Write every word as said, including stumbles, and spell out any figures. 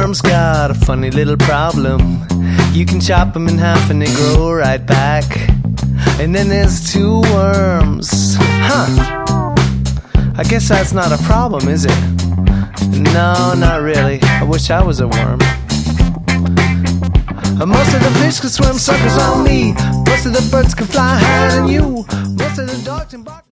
worm's got a funny little problem. You can chop them in half and they grow right back. And then there's two worms. Huh. I guess that's not a problem, is it? No, not really. I wish I was a worm. Most of the fish can swim, suckers on me. Most of the birds can fly higher than you. Most of the dogs can bark.